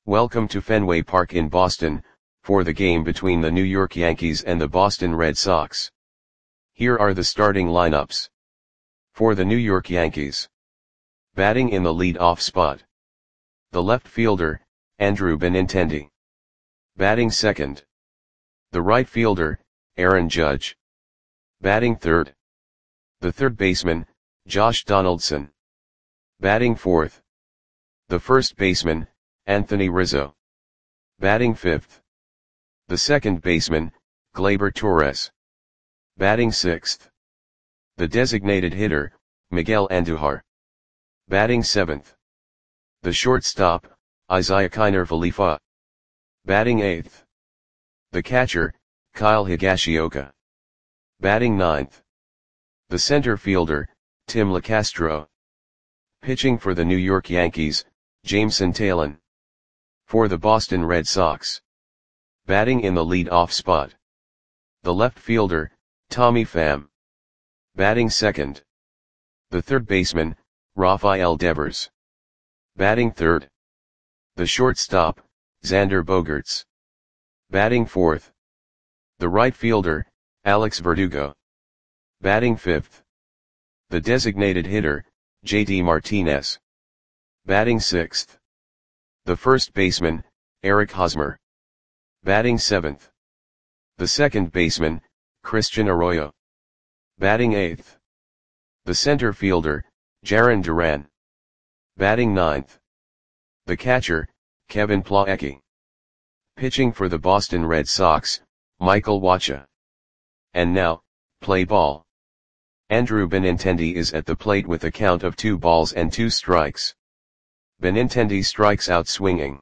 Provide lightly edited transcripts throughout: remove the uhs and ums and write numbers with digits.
Welcome to Fenway Park in Boston, for the game between the New York Yankees and the Boston Red Sox. Here are the starting lineups. For the New York Yankees. Batting in the lead-off spot. The left fielder, Andrew Benintendi. Batting second. The right fielder, Aaron Judge. Batting third. The third baseman, Josh Donaldson. Batting fourth. The first baseman, Anthony Rizzo. Batting fifth. The second baseman, Gleyber Torres. Batting sixth. The designated hitter, Miguel Andujar. Batting seventh. The shortstop, Isiah Kiner Falefa. Batting eighth. The catcher, Kyle Higashioka. Batting ninth. The center fielder, Tim Locastro. Pitching for the New York Yankees, Jameson Taillon. For the Boston Red Sox. Batting in the lead-off spot. The left fielder, Tommy Pham. Batting second. The third baseman, Rafael Devers. Batting third. The shortstop, Xander Bogaerts. Batting fourth. The right fielder, Alex Verdugo. Batting fifth. The designated hitter, JD Martinez. Batting sixth. The first baseman, Eric Hosmer. Batting seventh. The second baseman, Christian Arroyo. Batting eighth. The center fielder, Jarren Duran. Batting ninth. The catcher, Kevin Plawecki. Pitching for the Boston Red Sox, Michael Wacha. And now, play ball. Andrew Benintendi is at the plate with a count of 2 balls and 2 strikes. Benintendi strikes out swinging.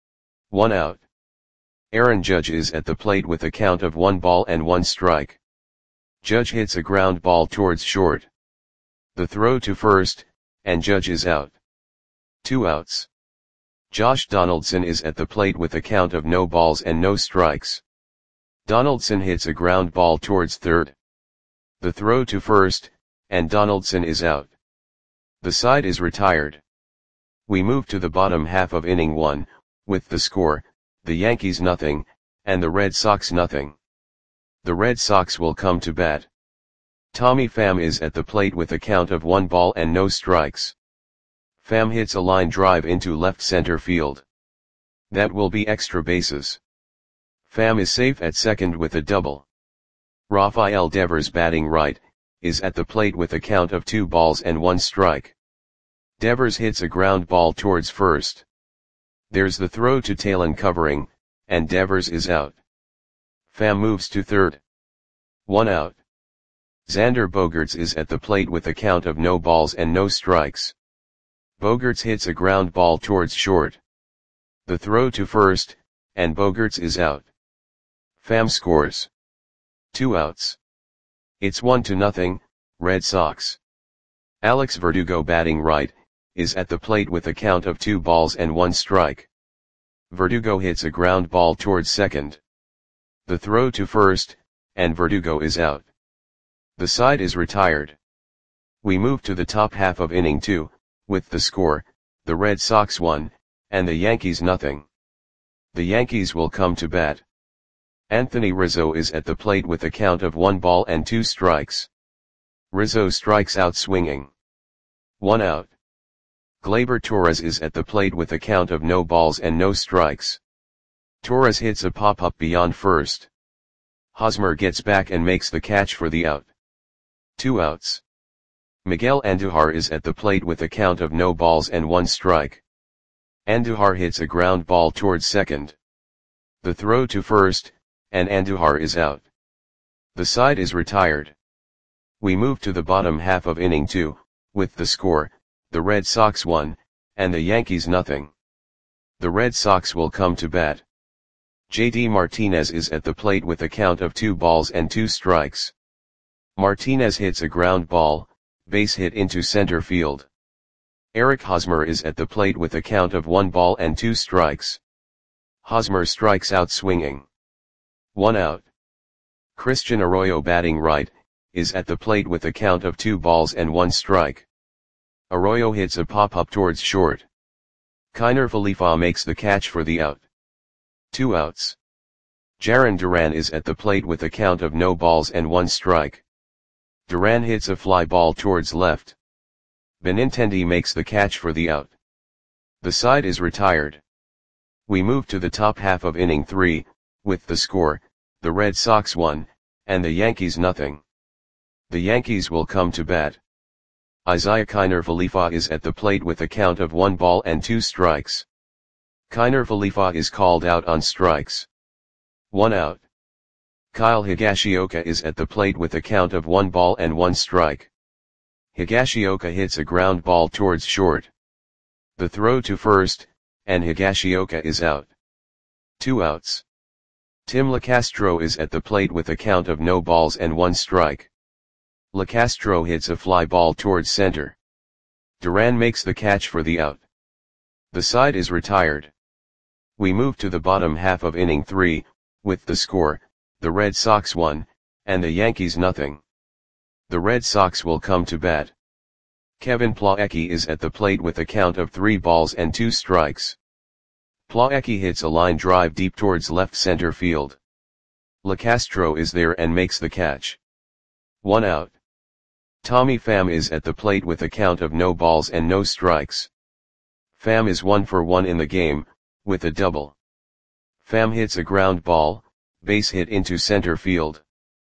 1 out. Aaron Judge is at the plate with a count of 1 ball and 1 strike. Judge hits a ground ball towards short. The throw to first, and Judge is out. 2 outs. Josh Donaldson is at the plate with a count of no balls and no strikes. Donaldson hits a ground ball towards third. The throw to first, and Donaldson is out. The side is retired. We move to the bottom half of inning 1, with the score, the Yankees nothing, and the Red Sox nothing. The Red Sox will come to bat. Tommy Pham is at the plate with a count of 1 ball and no strikes. Pham hits a line drive into left center field. That will be extra bases. Pham is safe at second with a double. Rafael Devers, batting right, is at the plate with a count of 2 balls and 1 strike. Devers hits a ground ball towards first. There's the throw to Taillon covering, and Devers is out. Pham moves to third. 1 out. Xander Bogaerts is at the plate with a count of no balls and no strikes. Bogaerts hits a ground ball towards short. The throw to first, and Bogaerts is out. Pham scores. 2 outs. It's 1-0, Red Sox. Alex Verdugo, batting right, is at the plate with a count of 2 balls and 1 strike. Verdugo hits a ground ball towards second. The throw to first, and Verdugo is out. The side is retired. We move to the top half of inning 2, with the score, the Red Sox 1, and the Yankees nothing. The Yankees will come to bat. Anthony Rizzo is at the plate with a count of 1 ball and 2 strikes. Rizzo strikes out swinging. 1 out. Gleyber Torres is at the plate with a count of no balls and no strikes. Torres hits a pop-up beyond first. Hosmer gets back and makes the catch for the out. 2 outs. Miguel Andujar is at the plate with a count of no balls and 1 strike. Andujar hits a ground ball towards second. The throw to first, and Andujar is out. The side is retired. We move to the bottom half of inning 2, with the score, the Red Sox 1, and the Yankees nothing. The Red Sox will come to bat. JD Martinez is at the plate with a count of 2 balls and 2 strikes. Martinez hits a ground ball, base hit into center field. Eric Hosmer is at the plate with a count of 1 ball and 2 strikes. Hosmer strikes out swinging. 1 out. Christian Arroyo, batting right, is at the plate with a count of 2 balls and 1 strike. Arroyo hits a pop-up towards short. Kiner Falefa makes the catch for the out. 2 outs. Jarren Duran is at the plate with a count of no balls and 1 strike. Duran hits a fly ball towards left. Benintendi makes the catch for the out. The side is retired. We move to the top half of inning 3, with the score, the Red Sox 1, and the Yankees nothing. The Yankees will come to bat. Isiah Kiner Falefa is at the plate with a count of 1 ball and 2 strikes. Kiner Falefa is called out on strikes. 1 out. Kyle Higashioka is at the plate with a count of 1 ball and 1 strike. Higashioka hits a ground ball towards short. The throw to first, and Higashioka is out. 2 outs. Tim Locastro is at the plate with a count of no balls and 1 strike. Locastro hits a fly ball towards center. Duran makes the catch for the out. The side is retired. We move to the bottom half of inning 3, with the score, the Red Sox 1, and the Yankees nothing. The Red Sox will come to bat. Kevin Plawecki is at the plate with a count of 3 balls and 2 strikes. Plawecki hits a line drive deep towards left center field. Locastro is there and makes the catch. 1 out. Tommy Pham is at the plate with a count of no balls and no strikes. Pham is 1 for 1 in the game, with a double. Pham hits a ground ball, base hit into center field.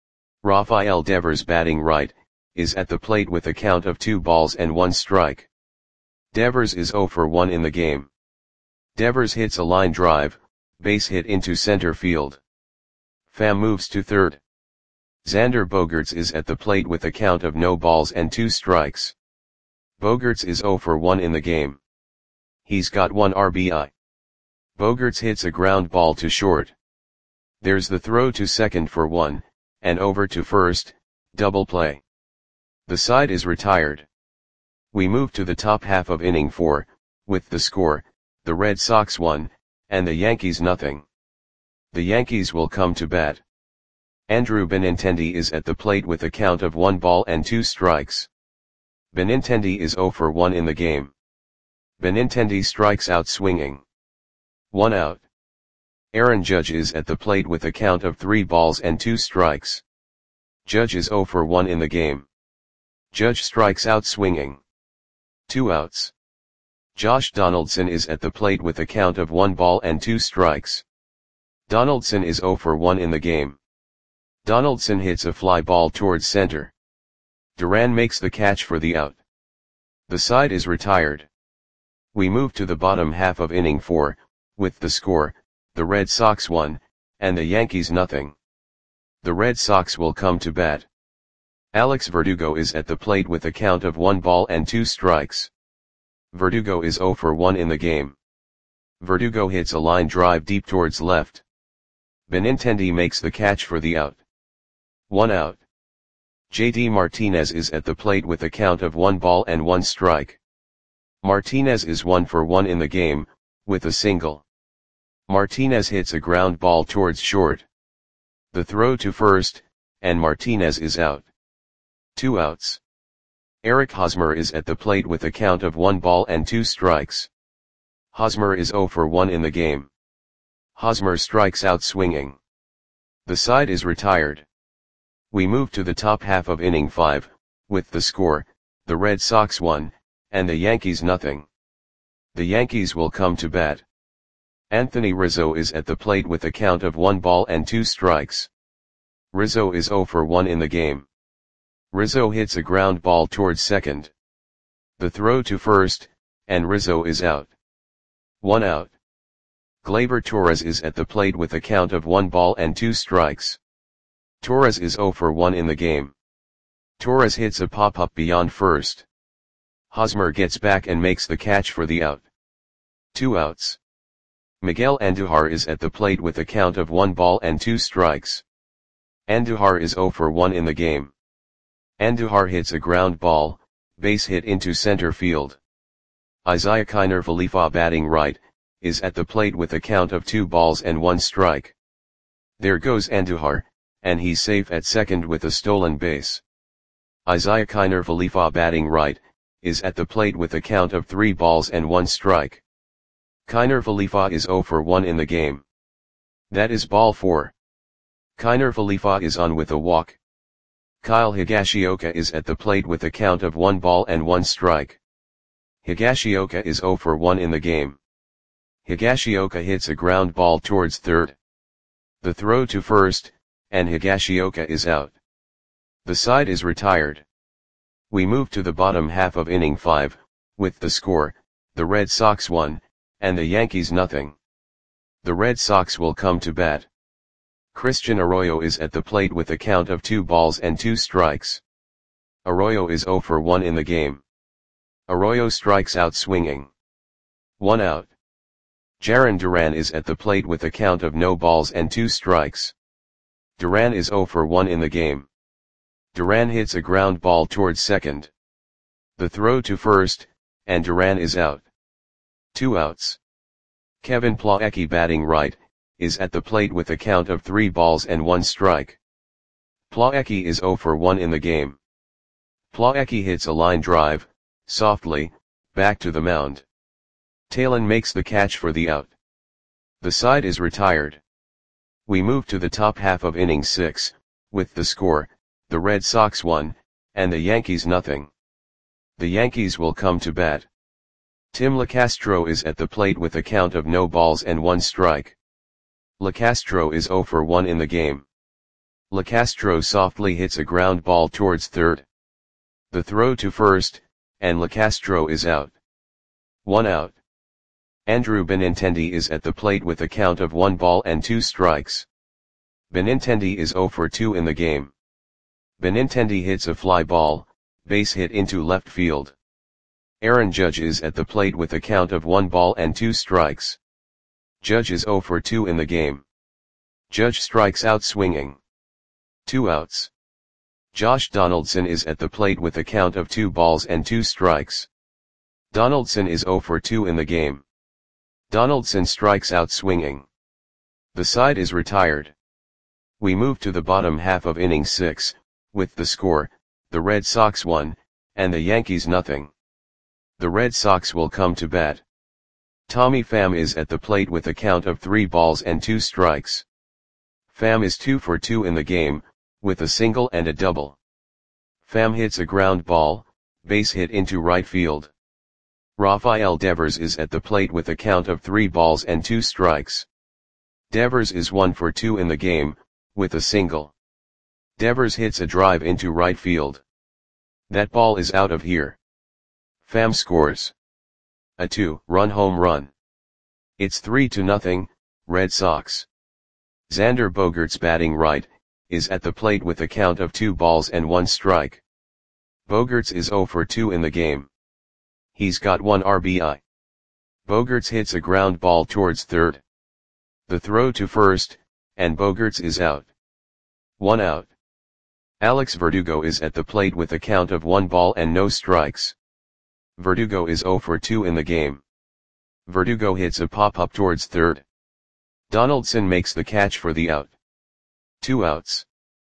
Rafael Devers, batting right, is at the plate with a count of 2 balls and 1 strike. Devers is 0 for 1 in the game. Devers hits a line drive, base hit into center field. Pham moves to third. Xander Bogaerts is at the plate with a count of no balls and 2 strikes. Bogaerts is 0 for 1 in the game. He's got 1 RBI. Bogaerts hits a ground ball to short. There's the throw to second for 1, and over to first, double play. The side is retired. We move to the top half of inning 4, with the score, the Red Sox 1, and the Yankees nothing. The Yankees will come to bat. Andrew Benintendi is at the plate with a count of 1 ball and 2 strikes. Benintendi is 0 for 1 in the game. Benintendi strikes out swinging. 1 out. Aaron Judge is at the plate with a count of 3 balls and 2 strikes. Judge is 0 for 1 in the game. Judge strikes out swinging. 2 outs. Josh Donaldson is at the plate with a count of 1 ball and 2 strikes. Donaldson is 0 for 1 in the game. Donaldson hits a fly ball towards center. Duran makes the catch for the out. The side is retired. We move to the bottom half of inning 4, with the score, the Red Sox 1, and the Yankees nothing. The Red Sox will come to bat. Alex Verdugo is at the plate with a count of 1 ball and 2 strikes. Verdugo is 0 for 1 in the game. Verdugo hits a line drive deep towards left. Benintendi makes the catch for the out. 1 out. JD Martinez is at the plate with a count of 1 ball and 1 strike. Martinez is 1 for 1 in the game, with a single. Martinez hits a ground ball towards short. The throw to first, and Martinez is out. 2 outs. Eric Hosmer is at the plate with a count of 1 ball and 2 strikes. Hosmer is 0 for 1 in the game. Hosmer strikes out swinging. The side is retired. We move to the top half of inning 5, with the score, the Red Sox 1, and the Yankees nothing. The Yankees will come to bat. Anthony Rizzo is at the plate with a count of 1 ball and 2 strikes. Rizzo is 0 for 1 in the game. Rizzo hits a ground ball towards second. The throw to first, and Rizzo is out. 1 out. Gleyber Torres is at the plate with a count of 1 ball and 2 strikes. Torres is 0 for 1 in the game. Torres hits a pop-up beyond first. Hosmer gets back and makes the catch for the out. 2 outs. Miguel Andujar is at the plate with a count of 1 ball and 2 strikes. Andujar is 0 for 1 in the game. Andujar hits a ground ball, base hit into center field. Isiah Kiner Falefa, batting right, is at the plate with a count of 2 balls and 1 strike. There goes Andujar, and he's safe at second with a stolen base. Isiah Kiner Falefa, batting right, is at the plate with a count of 3 balls and 1 strike. Kiner Falefa is 0 for 1 in the game. That is ball 4. Kiner Falefa is on with a walk. Kyle Higashioka is at the plate with a count of 1 ball and 1 strike. Higashioka is 0 for 1 in the game. Higashioka hits a ground ball towards third. The throw to first, and Higashioka is out. The side is retired. We move to the bottom half of inning 5, with the score, the Red Sox 1, and the Yankees nothing. The Red Sox will come to bat. Christian Arroyo is at the plate with a count of 2 balls and 2 strikes. Arroyo is 0 for 1 in the game. Arroyo strikes out swinging. 1 out. Jarren Duran is at the plate with a count of no balls and 2 strikes. Duran is 0 for 1 in the game. Duran hits a ground ball towards second. The throw to first, and Duran is out. 2 outs. Kevin Plawecki, batting right, is at the plate with a count of 3 balls and 1 strike. Plawecki is 0 for 1 in the game. Plawecki hits a line drive, softly, back to the mound. Talon makes the catch for the out. The side is retired. We move to the top half of inning 6, with the score, the Red Sox 1, and the Yankees nothing. The Yankees will come to bat. Tim Locastro is at the plate with a count of no balls and 1 strike. Locastro is 0 for 1 in the game. Locastro softly hits a ground ball towards third. The throw to first, and Locastro is out. 1 out. Andrew Benintendi is at the plate with a count of 1 ball and 2 strikes. Benintendi is 0 for 2 in the game. Benintendi hits a fly ball, base hit into left field. Aaron Judge is at the plate with a count of 1 ball and 2 strikes. Judge is 0 for 2 in the game. Judge strikes out swinging. 2 outs. Josh Donaldson is at the plate with a count of 2 balls and 2 strikes. Donaldson is 0 for 2 in the game. Donaldson strikes out swinging. The side is retired. We move to the bottom half of inning 6, with the score, the Red Sox 1, and the Yankees nothing. The Red Sox will come to bat. Tommy Pham is at the plate with a count of 3 balls and 2 strikes. Pham is 2 for 2 in the game, with a single and a double. Pham hits a ground ball, base hit into right field. Rafael Devers is at the plate with a count of 3 balls and 2 strikes. Devers is 1 for 2 in the game, with a single. Devers hits a drive into right field. That ball is out of here. Pham scores a 2-run home run. It's 3-0, Red Sox. Xander Bogaerts, batting right, is at the plate with a count of 2 balls and 1 strike. Bogaerts is 0 for 2 in the game. He's got 1 RBI. Bogaerts hits a ground ball towards third. The throw to first, and Bogaerts is out. 1 out. Alex Verdugo is at the plate with a count of 1 ball and no strikes. Verdugo is 0 for 2 in the game. Verdugo hits a pop-up towards third. Donaldson makes the catch for the out. 2 outs.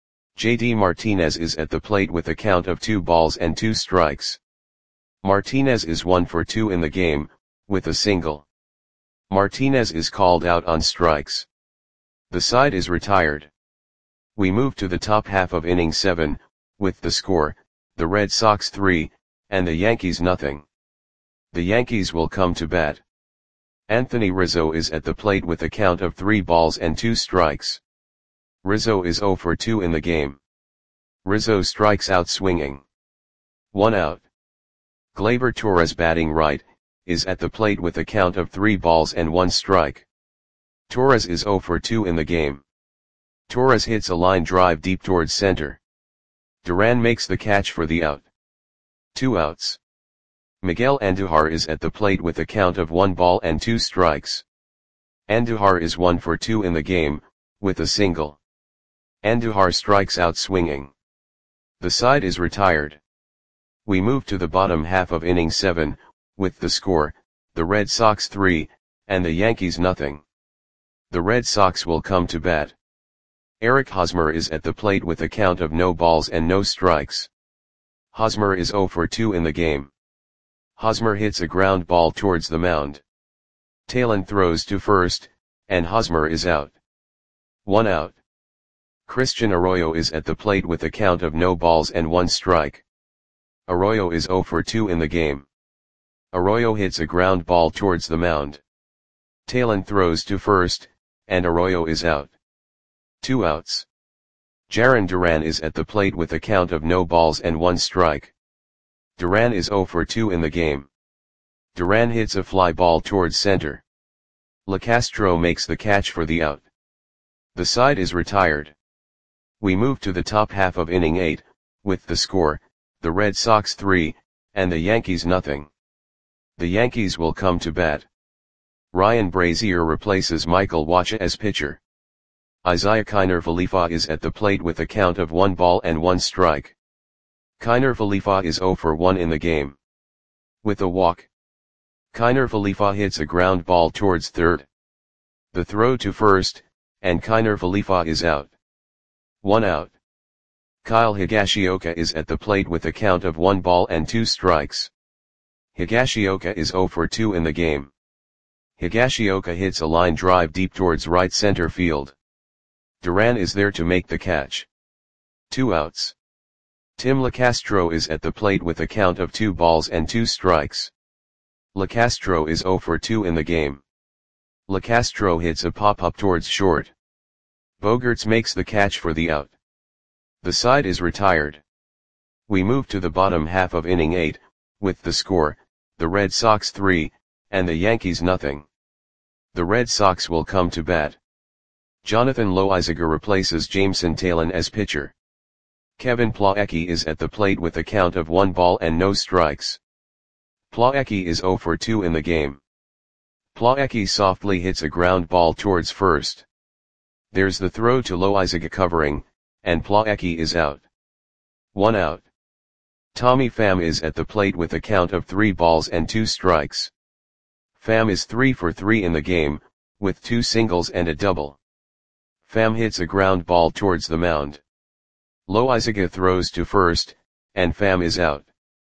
JD Martinez is at the plate with a count of 2 balls and 2 strikes. Martinez is 1 for 2 in the game, with a single. Martinez is called out on strikes. The side is retired. We move to the top half of inning 7, with the score, the Red Sox 3, and the Yankees nothing. The Yankees will come to bat. Anthony Rizzo is at the plate with a count of 3 balls and 2 strikes. Rizzo is 0 for 2 in the game. Rizzo strikes out swinging. 1 out. Gleyber Torres, batting right, is at the plate with a count of 3 balls and 1 strike. Torres is 0 for 2 in the game. Torres hits a line drive deep towards center. Duran makes the catch for the out. 2 outs. Miguel Andujar is at the plate with a count of 1 ball and 2 strikes. Andujar is 1 for 2 in the game, with a single. Andujar strikes out swinging. The side is retired. We move to the bottom half of inning 7, with the score, the Red Sox 3, and the Yankees nothing. The Red Sox will come to bat. Eric Hosmer is at the plate with a count of no balls and no strikes. Hosmer is 0 for 2 in the game. Hosmer hits a ground ball towards the mound. Taylor throws to first, and Hosmer is out. 1 out. Christian Arroyo is at the plate with a count of no balls and 1 strike. Arroyo is 0 for 2 in the game. Arroyo hits a ground ball towards the mound. Taylor throws to first, and Arroyo is out. 2 outs. Jarren Duran is at the plate with a count of no balls and 1 strike. Duran is 0 for 2 in the game. Duran hits a fly ball towards center. LeCastro makes the catch for the out. The side is retired. We move to the top half of inning 8, with the score, the Red Sox 3, and the Yankees nothing. The Yankees will come to bat. Ryan Brazier replaces Michael Wacha as pitcher. Isiah Kiner-Falefa is at the plate with a count of 1 ball and 1 strike. Kiner-Falefa is 0 for 1 in the game. With a walk, Kiner-Falefa hits a ground ball towards third. The throw to first, and Kiner-Falefa is out. 1 out. Kyle Higashioka is at the plate with a count of 1 ball and 2 strikes. Higashioka is 0 for 2 in the game. Higashioka hits a line drive deep towards right center field. Duran is there to make the catch. 2 outs. Tim LeCastro is at the plate with a count of 2 balls and 2 strikes. LeCastro is 0 for 2 in the game. LeCastro hits a pop-up towards short. Bogaerts makes the catch for the out. The side is retired. We move to the bottom half of inning 8, with the score, the Red Sox 3, and the Yankees nothing. The Red Sox will come to bat. Jonathan Loaisiga replaces Jameson Taillon as pitcher. Kevin Plawecki is at the plate with a count of 1 ball and no strikes. Plawecki is 0 for 2 in the game. Plawecki softly hits a ground ball towards first. There's the throw to Loaisiga covering, and Plawecki is out. 1 out. Tommy Pham is at the plate with a count of 3 balls and 2 strikes. Pham is 3 for 3 in the game, with 2 singles and a double. Pham hits a ground ball towards the mound. Loaisiga throws to first, and Pham is out.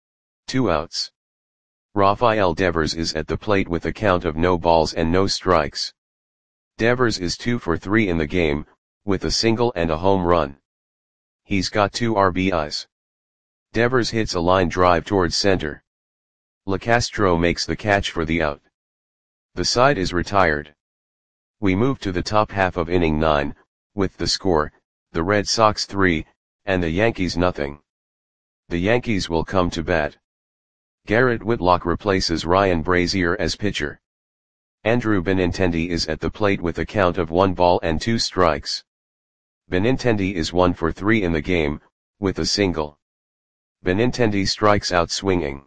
2 outs. Rafael Devers is at the plate with a count of no balls and no strikes. Devers is 2 for 3 in the game, with a single and a home run. He's got 2 RBIs. Devers hits a line drive towards center. LeCastro makes the catch for the out. The side is retired. We move to the top half of inning 9, with the score, the Red Sox 3, and the Yankees nothing. The Yankees will come to bat. Garrett Whitlock replaces Ryan Brazier as pitcher. Andrew Benintendi is at the plate with a count of 1 ball and 2 strikes. Benintendi is 1 for 3 in the game, with a single. Benintendi strikes out swinging.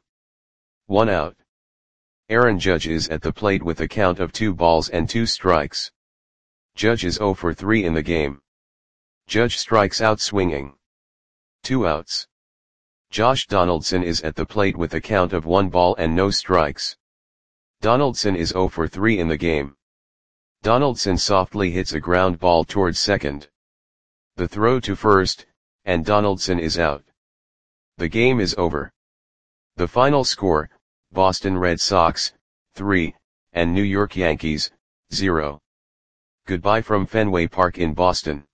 1 out. Aaron Judge is at the plate with a count of 2 balls and 2 strikes. Judge is 0 for 3 in the game. Judge strikes out swinging. 2 outs. Josh Donaldson is at the plate with a count of 1 ball and no strikes. Donaldson is 0 for 3 in the game. Donaldson softly hits a ground ball towards second. The throw to first, and Donaldson is out. The game is over. The final score, Boston Red Sox, 3, and New York Yankees, 0. Goodbye from Fenway Park in Boston.